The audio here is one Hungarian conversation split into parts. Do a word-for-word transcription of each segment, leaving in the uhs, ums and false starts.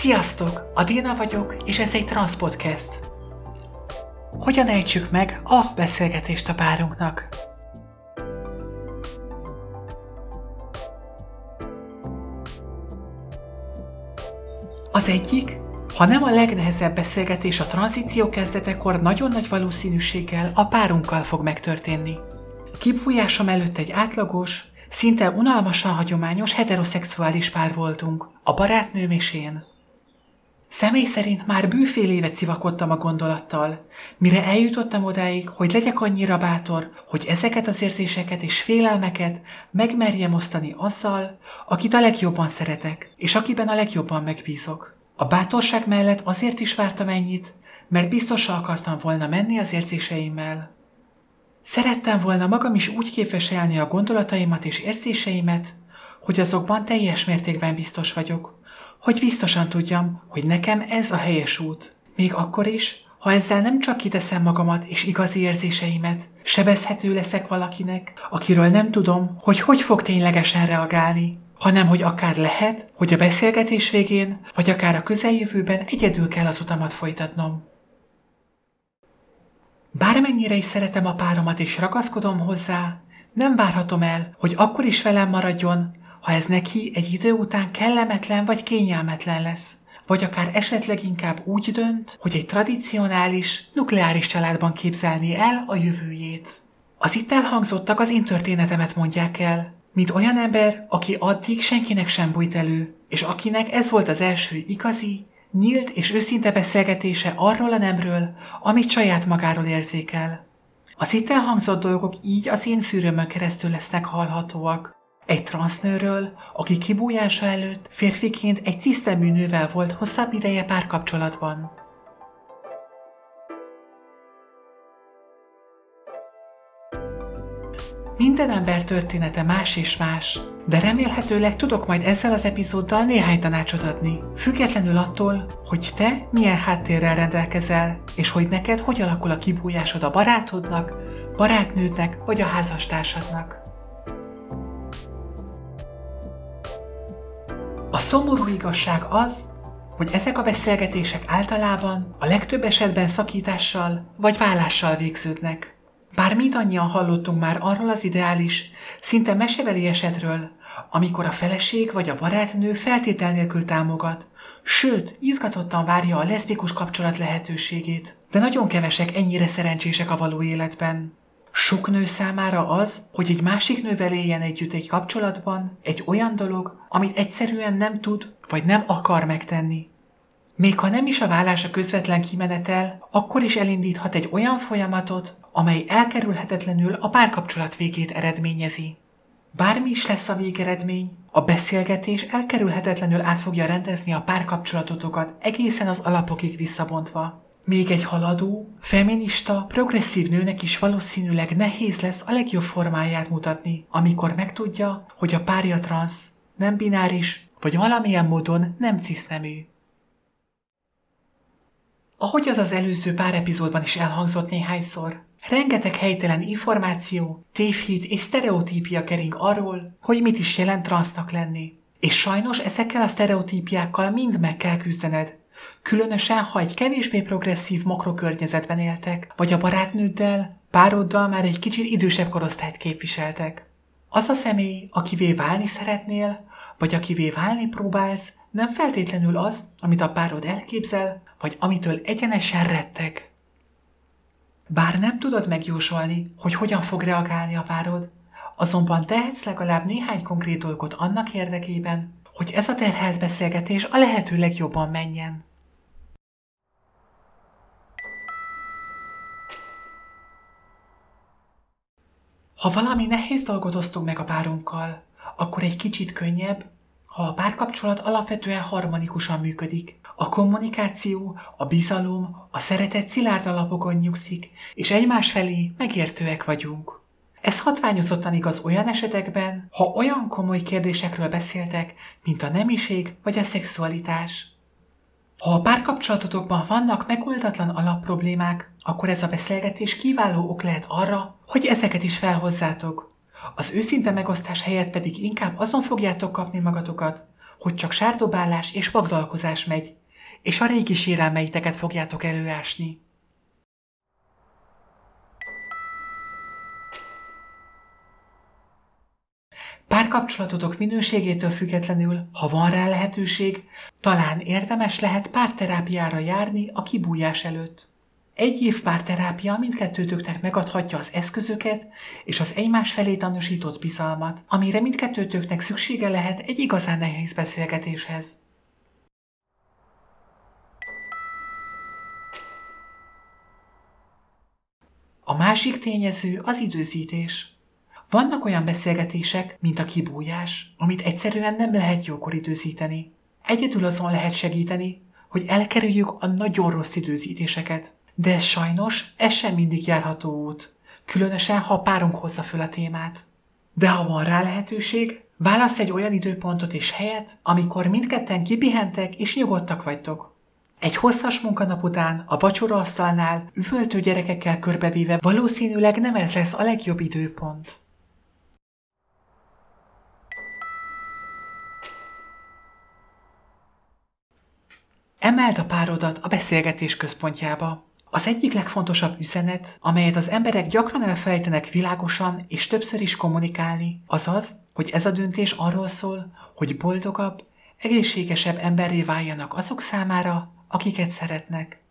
Sziasztok! Adina vagyok, és ez egy Transz Podcast. Hogyan ejtsük meg a beszélgetést a párunknak? Az egyik, ha nem a legnehezebb beszélgetés a tranzíció kezdetekor, nagyon nagy valószínűséggel a párunkkal fog megtörténni. Kibújásom előtt egy átlagos, szinte unalmasan hagyományos heteroszexuális pár voltunk, a barátnőm és én. Személy szerint már bőfél évet civakodtam a gondolattal, mire eljutottam odáig, hogy legyek annyira bátor, hogy ezeket az érzéseket és félelmeket megmerjem osztani azzal, akit a legjobban szeretek, és akiben a legjobban megbízok. A bátorság mellett azért is vártam ennyit, mert biztosan akartam volna menni az érzéseimmel. Szerettem volna magam is úgy képviselni a gondolataimat és érzéseimet, hogy azokban teljes mértékben biztos vagyok, hogy biztosan tudjam, hogy nekem ez a helyes út. Még akkor is, ha ezzel nem csak kiteszem magamat és igazi érzéseimet, sebezhető leszek valakinek, akiről nem tudom, hogy hogy fog ténylegesen reagálni, hanem hogy akár lehet, hogy a beszélgetés végén, vagy akár a közeljövőben egyedül kell az utamat folytatnom. Bármennyire is szeretem a páromat és ragaszkodom hozzá, nem várhatom el, hogy akkor is velem maradjon, ha ez neki egy idő után kellemetlen vagy kényelmetlen lesz, vagy akár esetleg inkább úgy dönt, hogy egy tradicionális, nukleáris családban képzelni el a jövőjét. Az itt elhangzottak az én történetemet mondják el, mint olyan ember, aki addig senkinek sem bújt elő, és akinek ez volt az első igazi, nyílt és őszinte beszélgetése arról a nemről, amit saját magáról érzékel. Az itt elhangzott dolgok így az én szűrőmön keresztül lesznek hallhatóak. Egy transznőről, aki kibújása előtt férfiként egy cisztemű nővel volt hosszabb ideje párkapcsolatban. Minden ember története más és más, de remélhetőleg tudok majd ezzel az epizóddal néhány tanácsot adni, függetlenül attól, hogy te milyen háttérrel rendelkezel, és hogy neked hogy alakul a kibújásod a barátodnak, barátnődnek vagy a házastársadnak. A szomorú igazság az, hogy ezek a beszélgetések általában a legtöbb esetben szakítással vagy válással végződnek. Bár mindannyian hallottunk már arról az ideális, szinte mesebeli esetről, amikor a feleség vagy a barátnő feltétel nélkül támogat, sőt, izgatottan várja a leszbikus kapcsolat lehetőségét, de nagyon kevesek ennyire szerencsések a való életben. Sok nő számára az, hogy egy másik nővel éljen együtt egy kapcsolatban, egy olyan dolog, amit egyszerűen nem tud vagy nem akar megtenni. Még ha nem is a válás a közvetlen kimenetel, akkor is elindíthat egy olyan folyamatot, amely elkerülhetetlenül a párkapcsolat végét eredményezi. Bármi is lesz a végeredmény, a beszélgetés elkerülhetetlenül át fogja rendezni a párkapcsolatotokat egészen az alapokig visszabontva. Még egy haladó, feminista, progresszív nőnek is valószínűleg nehéz lesz a legjobb formáját mutatni, amikor megtudja, hogy a párja transz, nem bináris, vagy valamilyen módon nem cisznemű. Ahogy az az előző pár epizódban is elhangzott néhányszor, rengeteg helytelen információ, tévhit és sztereotípia kering arról, hogy mit is jelent transznak lenni. És sajnos ezekkel a sztereotípiákkal mind meg kell küzdened, különösen, ha egy kevésbé progresszív makrokörnyezetben éltek, vagy a barátnőddel, pároddal már egy kicsit idősebb korosztályt képviseltek. Az a személy, akivé válni szeretnél, vagy akivé válni próbálsz, nem feltétlenül az, amit a párod elképzel, vagy amitől egyenesen retteg. Bár nem tudod megjósolni, hogy hogyan fog reagálni a párod, azonban tehetsz legalább néhány konkrét dolgot annak érdekében, hogy ez a terhelt beszélgetés a lehető legjobban menjen. Ha valami nehéz dolgot osztunk meg a párunkkal, akkor egy kicsit könnyebb, ha a párkapcsolat alapvetően harmonikusan működik. A kommunikáció, a bizalom, a szeretet szilárd alapokon nyugszik, és egymás felé megértőek vagyunk. Ez hatványozottan igaz olyan esetekben, ha olyan komoly kérdésekről beszéltek, mint a nemiség vagy a szexualitás. Ha a párkapcsolatotokban vannak megoldatlan alapproblémák, akkor ez a beszélgetés kiváló ok lehet arra, hogy ezeket is felhozzátok. Az őszinte megosztás helyett pedig inkább azon fogjátok kapni magatokat, hogy csak sárdobálás és vagdalkozás megy, és a régi sérelmeiteket fogjátok előásni. Párkapcsolatotok minőségétől függetlenül, ha van rá lehetőség, talán érdemes lehet párterápiára járni a kibújás előtt. Egy év párterápia mindkettőtöknek megadhatja az eszközöket és az egymás felé tanúsított bizalmat, amire mindkettőtöknek szüksége lehet egy igazán nehéz beszélgetéshez. A másik tényező az időzítés. Vannak olyan beszélgetések, mint a kibújás, amit egyszerűen nem lehet jókor időzíteni. Egyedül azon lehet segíteni, hogy elkerüljük a nagyon rossz időzítéseket. De sajnos ez sem mindig járható út, különösen ha a párunk hozza föl a témát. De ha van rá lehetőség, válasz egy olyan időpontot és helyet, amikor mindketten kipihentek és nyugodtak vagytok. Egy hosszas munkanap után a vacsoraasztalnál üvöltő gyerekekkel körbevéve valószínűleg nem ez lesz a legjobb időpont. Emeld a párodat a beszélgetés központjába. Az egyik legfontosabb üzenet, amelyet az emberek gyakran elfelejtenek világosan és többször is kommunikálni, az az, hogy ez a döntés arról szól, hogy boldogabb, egészségesebb emberré váljanak azok számára, akiket szeretnek.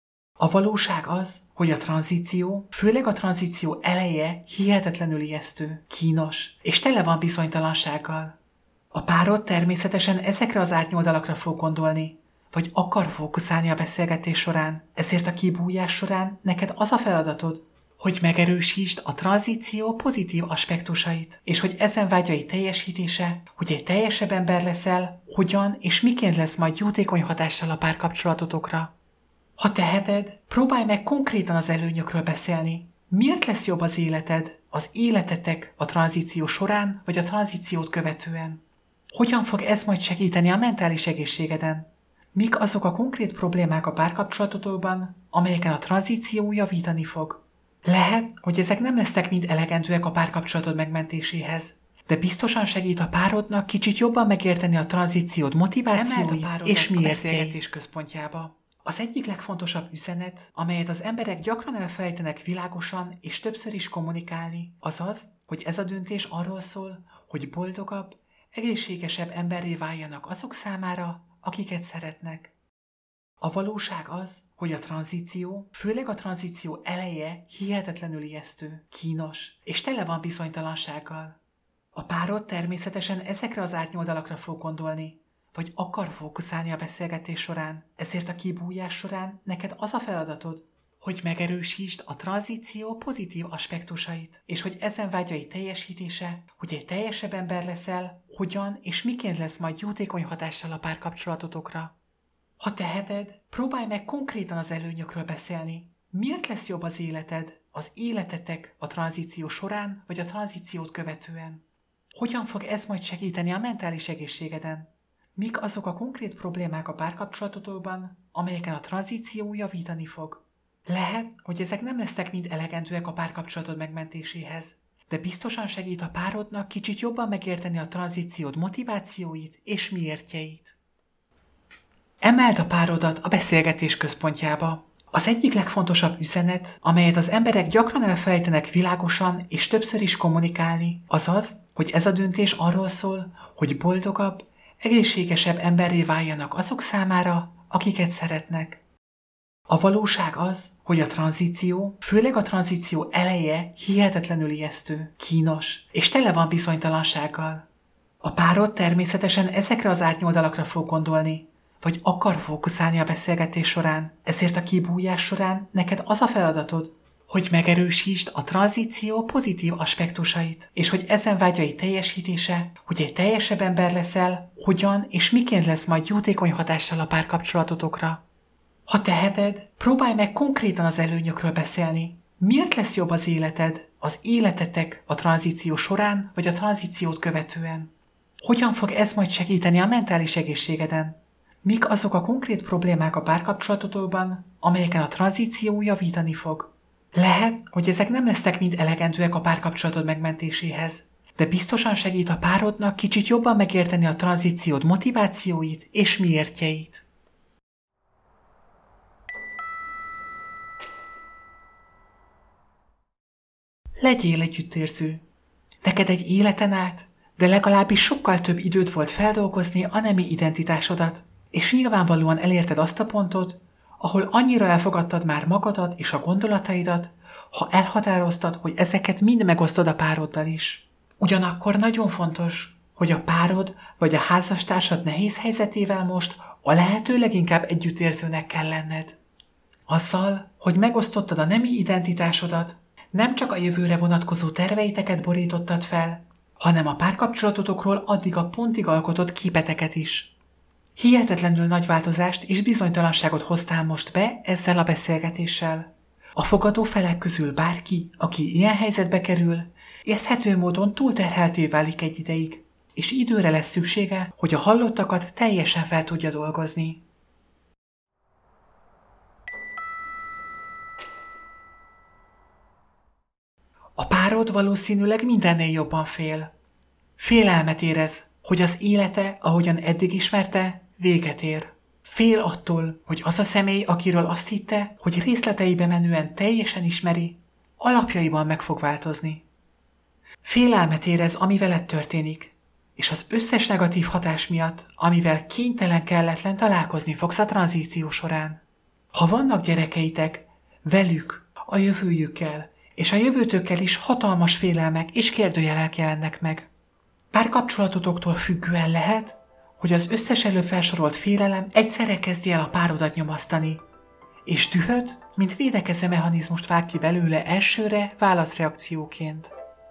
A valóság az, hogy a tranzíció, főleg a tranzíció eleje hihetetlenül ijesztő, kínos és tele van bizonytalansággal. A párod természetesen ezekre az árnyoldalakra fog gondolni, vagy akar fókuszálni a beszélgetés során, ezért a kibújás során neked az a feladatod, hogy megerősítsd a tranzíció pozitív aspektusait, és hogy ezen vágyai teljesítése, hogy egy teljesebb ember leszel, hogyan és miként lesz majd jótékony hatással a párkapcsolatotokra. Ha teheted, próbálj meg konkrétan az előnyökről beszélni. Miért lesz jobb az életed, az életetek a tranzíció során, vagy a tranzíciót követően? Hogyan fog ez majd segíteni a mentális egészségeden? Mik azok a konkrét problémák a párkapcsolatotokban, amelyeken a tranzíció javítani fog? Lehet, hogy ezek nem lesznek mind elegendőek a párkapcsolatod megmentéséhez, de biztosan segít a párodnak kicsit jobban megérteni a tranzíciód motivációit és miértjeit központjába. Az egyik legfontosabb üzenet, amelyet az emberek gyakran elfelejtenek világosan és többször is kommunikálni, az az, hogy ez a döntés arról szól, hogy boldogabb, egészségesebb emberré váljanak azok számára, akiket szeretnek. A valóság az, hogy a tranzíció, főleg a tranzíció eleje hihetetlenül ijesztő, kínos és tele van bizonytalansággal. A párod természetesen ezekre az árnyoldalakra fog gondolni, vagy akar fókuszálni a beszélgetés során, ezért a kibújás során neked az a feladatod, hogy megerősítsd a tranzíció pozitív aspektusait, és hogy ezen vágyai teljesítése, hogy egy teljesebb ember leszel, hogyan és miként lesz majd jótékony hatással a párkapcsolatotokra. Ha teheted, próbálj meg konkrétan az előnyökről beszélni. Miért lesz jobb az életed, az életetek a tranzíció során, vagy a tranzíciót követően? Hogyan fog ez majd segíteni a mentális egészségeden? Mik azok a konkrét problémák a párkapcsolatotokban, amelyeken a tranzíció javítani fog? Lehet, hogy ezek nem lesznek mind elegendőek a párkapcsolatod megmentéséhez, de biztosan segít a párodnak kicsit jobban megérteni a tranzíciód motivációit és miértjeit. Emeld a párodat a beszélgetés központjába. Az egyik legfontosabb üzenet, amelyet az emberek gyakran elfelejtenek világosan és többször is kommunikálni, az az, hogy ez a döntés arról szól, hogy boldogabb, egészségesebb emberré váljanak azok számára, akiket szeretnek. A valóság az, hogy a tranzíció, főleg a tranzíció eleje hihetetlenül ijesztő, kínos és tele van bizonytalansággal. A párod természetesen ezekre az árnyoldalakra fog gondolni, vagy akar fókuszálni a beszélgetés során, ezért a kibújás során neked az a feladatod, hogy megerősítsd a tranzíció pozitív aspektusait, és hogy ezen vágyai teljesítése, hogy egy teljesebb ember leszel, hogyan és miként lesz majd jótékony hatással a párkapcsolatotokra. Ha teheted, próbálj meg konkrétan az előnyökről beszélni. Miért lesz jobb az életed, az életetek a tranzíció során, vagy a tranzíciót követően? Hogyan fog ez majd segíteni a mentális egészségeden? Mik azok a konkrét problémák a párkapcsolatotokban, amelyeken a tranzíció javítani fog? Lehet, hogy ezek nem lesznek mind elegendőek a párkapcsolatod megmentéséhez, de biztosan segít a párodnak kicsit jobban megérteni a tranzíciód motivációit és miértjeit. Legyél együttérző. Neked egy életen át, de legalábbis sokkal több időd volt feldolgozni a nemi identitásodat, és nyilvánvalóan elérted azt a pontot, ahol annyira elfogadtad már magadat és a gondolataidat, ha elhatároztad, hogy ezeket mind megosztod a pároddal is. Ugyanakkor nagyon fontos, hogy a párod vagy a házastársad nehéz helyzetével most a lehető leginkább együttérzőnek kell lenned. Azzal, hogy megosztottad a nemi identitásodat, nem csak a jövőre vonatkozó terveiteket borítottad fel, hanem a párkapcsolatotokról addig a pontig alkotott képeteket is. Hihetetlenül nagy változást és bizonytalanságot hoztál most be ezzel a beszélgetéssel. A fogadó felek közül bárki, aki ilyen helyzetbe kerül, érthető módon túlterhelté válik egy ideig, és időre lesz szüksége, hogy a hallottakat teljesen fel tudja dolgozni. A párod valószínűleg mindennél jobban fél. Félelmet érez, hogy az élete, ahogyan eddig ismerte, véget ér. Fél attól, hogy az a személy, akiről azt hitte, hogy részleteibe menően teljesen ismeri, alapjaiban meg fog változni. Félelmet érez, ami veled történik, és az összes negatív hatás miatt, amivel kénytelen kelletlen találkozni fogsz a tranzíció során. Ha vannak gyerekeitek, velük, a jövőjükkel, és a jövőtökkel is hatalmas félelmek és kérdőjelek jelennek meg. Párkapcsolatotoktól függően lehet, hogy az összes előbb felsorolt félelem egyszerre kezdi el a párodat nyomasztani, és dühöt, mint védekező mechanizmust vág ki belőle elsőre válaszreakcióként.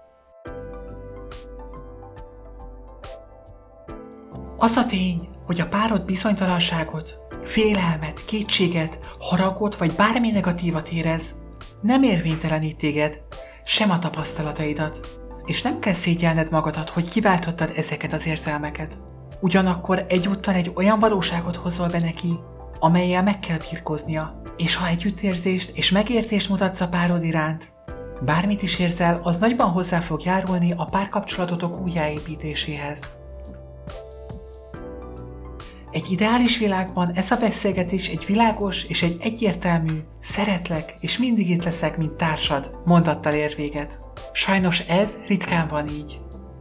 Az a tény, hogy a párod bizonytalanságot, félelmet, kétséget, haragot vagy bármi negatívat érez, nem érvénytelenít téged, sem a tapasztalataidat, és nem kell szégyelned magadat, hogy kiváltottad ezeket az érzelmeket. Ugyanakkor egyúttal egy olyan valóságot hozol be neki, amellyel meg kell birkóznia, és ha együttérzést és megértést mutatsz a párod iránt, bármit is érzel, az nagyban hozzá fog járulni a párkapcsolatotok újjáépítéséhez. Egy ideális világban ez a beszélgetés egy világos és egy egyértelmű, szeretlek és mindig itt leszek, mint társad mondattal ér véget. Sajnos ez ritkán van így.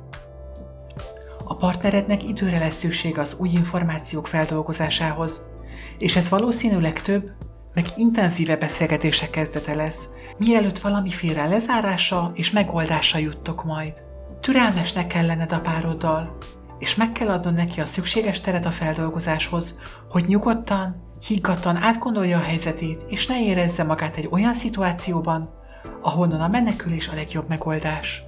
A partnerednek időre lesz szüksége az új információk feldolgozásához, és ez valószínűleg több, meg intenzíve beszélgetések kezdete lesz, mielőtt valamiféle lezárása és megoldása juttok majd. Türelmesnek kell lenned a pároddal, és meg kell adnod neki a szükséges teret a feldolgozáshoz, hogy nyugodtan, higgadtan átgondolja a helyzetét, és ne érezze magát egy olyan szituációban, ahonnan a menekülés a legjobb megoldás.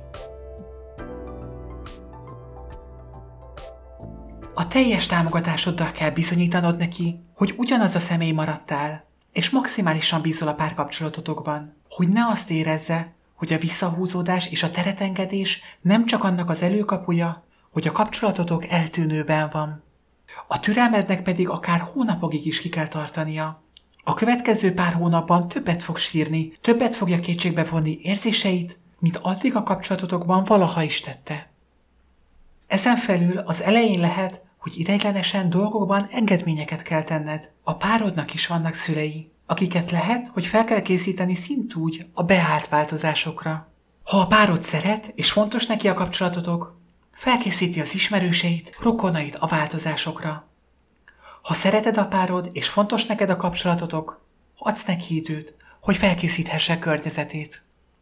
A teljes támogatásoddal kell bizonyítanod neki, hogy ugyanaz a személy maradtál, és maximálisan bízol a párkapcsolatotokban, hogy ne azt érezze, hogy a visszahúzódás és a teretengedés nem csak annak az előkapuja, hogy a kapcsolatotok eltűnőben van. A türelmednek pedig akár hónapokig is ki kell tartania. A következő pár hónapban többet fog sírni, többet fogja kétségbe vonni érzéseit, mint addig a kapcsolatotokban valaha is tette. Ezen felül az elején lehet, hogy ideiglenesen dolgokban engedményeket kell tenned. A párodnak is vannak szülei, akiket lehet, hogy fel kell készíteni szintúgy a beállt változásokra. Ha a párod szeret és fontos neki a kapcsolatotok, felkészíti az ismerőseit, rokonait a változásokra. Ha szereted a párod és fontos neked a kapcsolatotok, adsz neki időt, hogy felkészíthesse környezetét.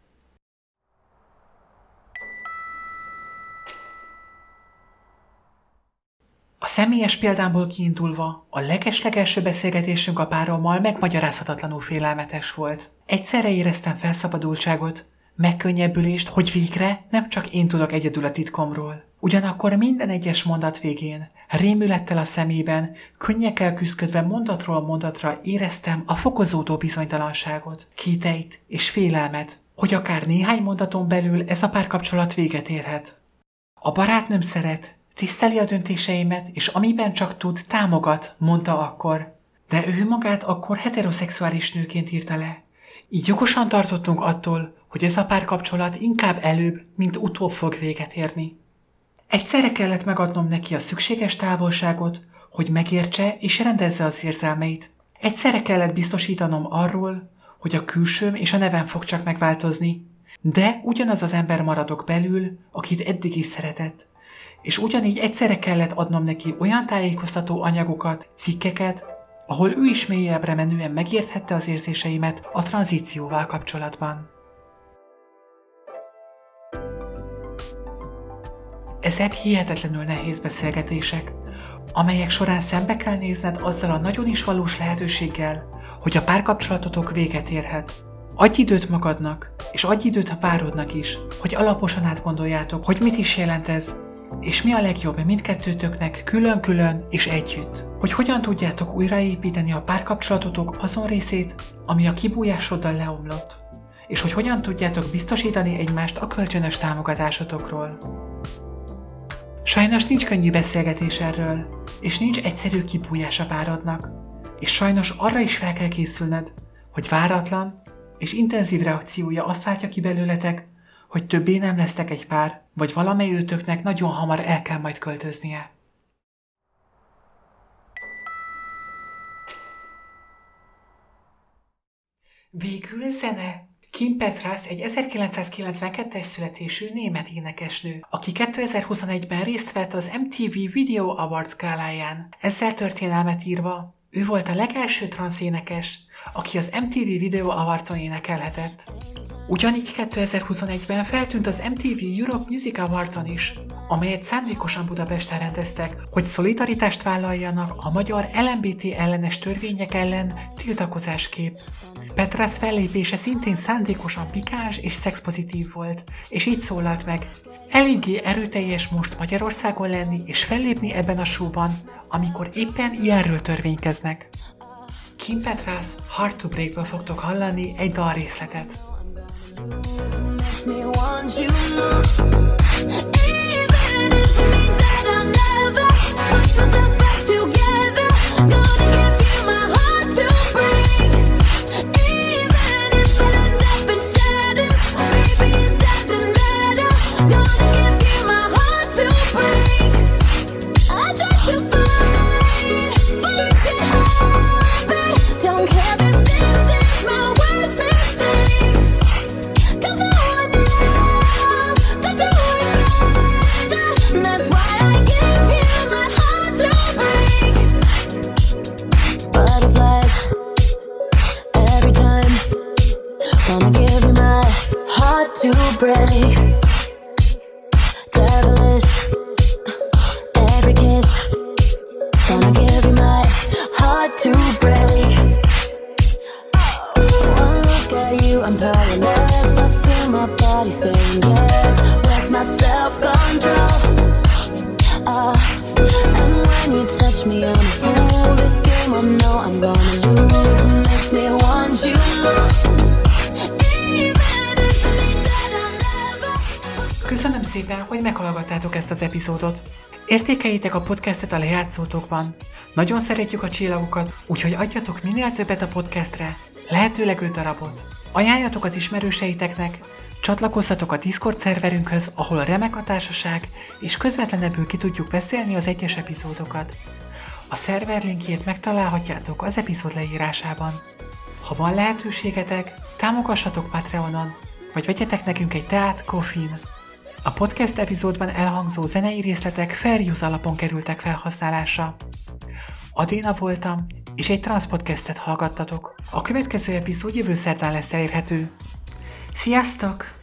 A személyes példámból kiindulva, a legeslegelső beszélgetésünk a párommal megmagyarázhatatlanul félelmetes volt. Egyszerre éreztem felszabadultságot, megkönnyebbülést, hogy végre nem csak én tudok egyedül a titkomról. Ugyanakkor minden egyes mondat végén, rémülettel a szemében, könnyekkel küszködve mondatról mondatra éreztem a fokozódó bizonytalanságot, kételyt és félelmet, hogy akár néhány mondaton belül ez a párkapcsolat véget érhet. A barátnőm szeret, tiszteli a döntéseimet, és amiben csak tud, támogat, mondta akkor. De ő magát akkor heteroszexuális nőként írta le. Így jogosan tartottunk attól, hogy ez a párkapcsolat inkább előbb, mint utóbb fog véget érni. Egyszerre kellett megadnom neki a szükséges távolságot, hogy megértse és rendezze az érzelmeit. Egyszerre kellett biztosítanom arról, hogy a külsőm és a nevem fog csak megváltozni, de ugyanaz az ember maradok belül, akit eddig is szeretett. És ugyanígy egyszerre kellett adnom neki olyan tájékoztató anyagokat, cikkeket, ahol ő is mélyebbre menően megérthette az érzéseimet a tranzícióval kapcsolatban. Ezek hihetetlenül nehéz beszélgetések, amelyek során szembe kell nézned azzal a nagyon is valós lehetőséggel, hogy a párkapcsolatotok véget érhet. Adj időt magadnak, és adj időt a párodnak is, hogy alaposan átgondoljátok, hogy mit is jelent ez, és mi a legjobb mindkettőtöknek külön-külön és együtt. Hogy hogyan tudjátok újraépíteni a párkapcsolatotok azon részét, ami a kibújásoddal leomlott, és hogy hogyan tudjátok biztosítani egymást a kölcsönös támogatásotokról. Sajnos nincs könnyű beszélgetés erről, és nincs egyszerű kibújás a párodnak, és sajnos arra is fel kell készülned, hogy váratlan és intenzív reakciója azt váltja ki belőletek, hogy többé nem lesztek egy pár, vagy valamely őtöknek nagyon hamar el kell majd költöznie. Végül zene. Kim Petras egy ezerkilencszázkilencvenkettes születésű német énekesnő, aki kétezer-huszonegyben részt vett az em té vé Video Awards gáláján. Ezzel történelmet írva, ő volt a legelső transzénekes, aki az em té vé Video Awardson énekelhetett. Ugyanígy kétezer-huszonegyben feltűnt az em té vé Europe Music Awardson is, amelyet szándékosan Budapesten rendeztek, hogy szolidaritást vállaljanak a magyar el em bé té ellenes törvények ellen tiltakozásképp. Petras fellépése szintén szándékosan pikáns és szexpozitív volt, és így szólalt meg: eléggé erőteljes most Magyarországon lenni és fellépni ebben a showban, amikor éppen ilyenről törvénykeznek. Kim Petras Hard to Break-ből fogtok hallani egy dalrészletet. To break, devilish, every kiss, gonna give you my heart to break. One look at you, I'm powerless, I feel my body saying yes, where's my self-control? Uh, and when you touch me, I'm a fool, this game I know I'm gonna lose, makes me want you more. Köszönöm szépen, hogy meghallgattátok ezt az epizódot. Értékeljétek a podcastet a lejátszótokban. Nagyon szeretjük a csillagokat, úgyhogy adjatok minél többet a podcastre, lehetőleg öt darabot. Ajánljatok az ismerőseiteknek, csatlakozzatok a Discord szerverünkhöz, ahol remek a társaság, és közvetlenebbül ki tudjuk beszélni az egyes epizódokat. A szerver linkjét megtalálhatjátok az epizód leírásában. Ha van lehetőségetek, támogassatok Patreonon, vagy vegyetek nekünk egy teát Ko-fin. A podcast epizódban elhangzó zenei részletek fair use alapon kerültek felhasználásra. Adéna voltam, és egy transzpodcastet hallgattatok. A következő epizód jövő szerdán lesz elérhető. Sziasztok!